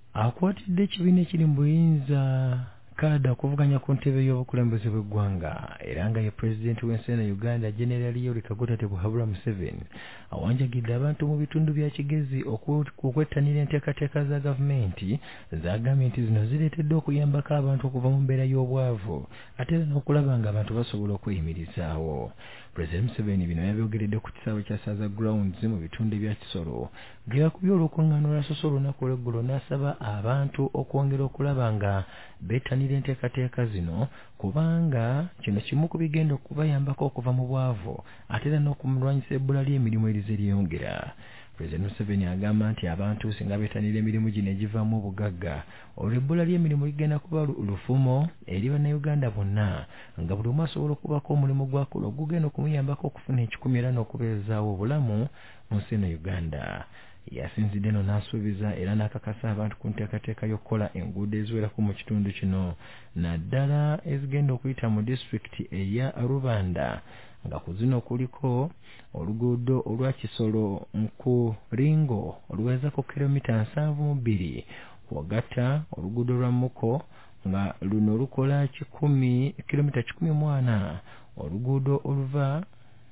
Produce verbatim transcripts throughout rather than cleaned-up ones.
akwatidde ekibiina ekiri mu buyinza kada okuvuganya ku ntebe y'obukulembeze bw'eggwanga era nga ye pulezidenti w'ensi ya Uganda General Yoweri Kaguta Tebwabula Museveni awanjagidde abantu mu bitundu bya Kigezi okwettanira enteekateeka za gavumenti z'agambye nti zino zireetedde okuyambako abantu okuva mu mbeera y'obwavu ate era n'okulaba nga abantu basobola okweyimirizaawo. Pulezidenti Museveni bino yabyogeredde ku kisaawe kya Saza Grounds mu bitundu ebya Kisoro ge yakubye olukuŋŋaana lwa Soso olunaku olw'eggulo n'asaba abantu okwongera okulaba nga beettanira enteekateeka zino kubanga kino kimu ku bigenda okubayambako okuva mu bwavu ate era n'okumulwanyisa ebbula ly'emirimu erize lyongera. Pulezidenti Museveni agamba nti abantu singa beettanira emirimu gino egivaamu obugagga olwo ebbula ly'emirimu ligenda kuba lufumo eri bannayuganda bonna nga buli omu asobola okubako omulimu gwakola ogugenda okumuyambako okufuna ekikumi era n'okubeezaawo obulamu mu nsi eno Uganda. Yasinzidde no n'asuubiza era n'akakasa abantu ku nteekateeka y'okukola enguudo eziwerako mu kitundu kino naddala ezigenda okuyita mu disitulikiti eya Rubanda nga ku zino kuliko oluguudo olwa Kisoro Nkuringo oluweza ku kilomita nsanvu mu bbiri wagatta oluguudo lwa Muko nga luno lukola kikumi kilomita kikumi mu ana oluguudo oluva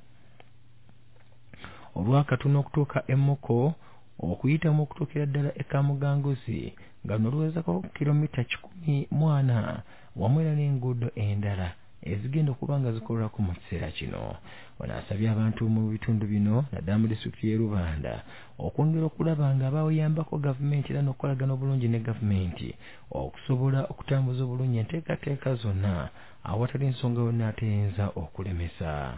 olwakatono okutuuka Emuko okuyitamu okutuukira ddala e Kamuganguzi nga luno luwezako kilomita kikumi mu ana wamu era n'enguudo endala ezigenda okuba nga zikolwako mu kiseera kino. Ono asabye abantu mu bitundu bino naddala mu disitulikiti y'e Rubanda okwongera okulaba nga bawuyambako gavumenti era n'okukolagana obulungi ne gavumenti okusobola okutambuza obulungi enteekateeka zonna awatali ensonga yonna ateyinza okulemesa.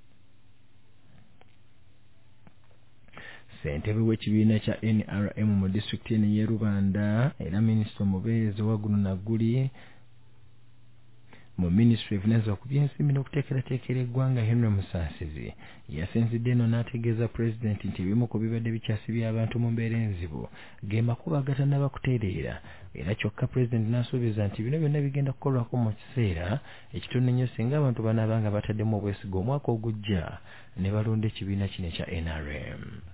Ssentebe w'ekibiina kya N R M mu disitulikiti eno y'e Rubanda era minisita omubeezi wa guno nagguli mu Ministry evunaanyizibwa ku by'ensimbi n'okuteekerateekera eggwanga Henry Musaasizi yasinzidde eno n'ategeeza pulezidenti nti ebimu ku bibadde bikyasibya abantu mu mbeera enzibu ge makubo agatannaba kutereera era kyokka pulezidenti n'asuubiza nti bino byonna bigenda kukolwako mu kiseera ekitono ennyo singa abantu banaaba nga bataddemu obwesiga omwaka ogujja ne balonda ekibiina kino ekya N R M.